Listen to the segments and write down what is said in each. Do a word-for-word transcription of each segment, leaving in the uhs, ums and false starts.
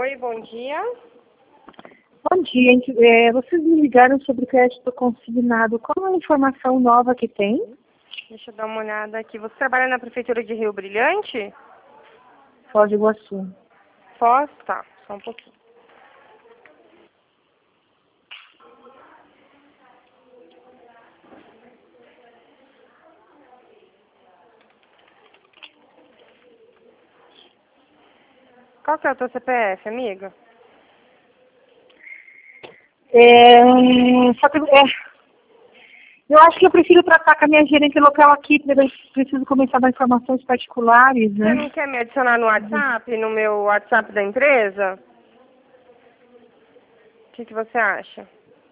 Oi, bom dia. Bom dia. É, vocês me ligaram sobre o crédito consignado. Qual é a informação nova que tem? Deixa eu dar uma olhada aqui. Você trabalha na Prefeitura de Rio Brilhante? Foz do Iguaçu. Foz? Tá, só um pouquinho. Qual que é o teu C P F, amiga? É, só que, é, eu acho que eu prefiro tratar com a minha gerente local aqui, porque eu preciso começar a dar informações particulares, Você né? não quer me adicionar no WhatsApp, no meu WhatsApp da empresa? O que, que você acha?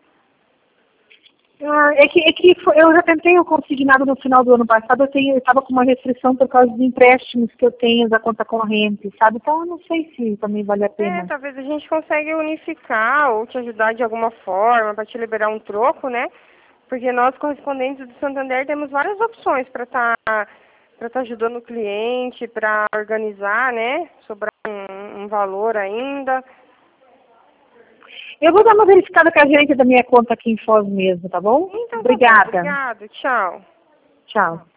Ah, é que, é que foi- eu já tentei o consignado no final do ano passado, eu tenho- eu estava com uma restrição por causa de empréstimos que eu tenho da conta corrente, sabe? Então eu não sei se também vale a É, pena. talvez a gente consiga unificar ou te ajudar de alguma forma para te liberar um troco, né? Porque nós, correspondentes do Santander, temos várias opções para estar para estar ajudando o cliente, para organizar, né? Sobrar um, um valor ainda. Eu vou dar uma verificada com a gerente da minha conta aqui em Foz mesmo, tá bom? Então tá bom, Obrigada. obrigado, tchau. Tchau.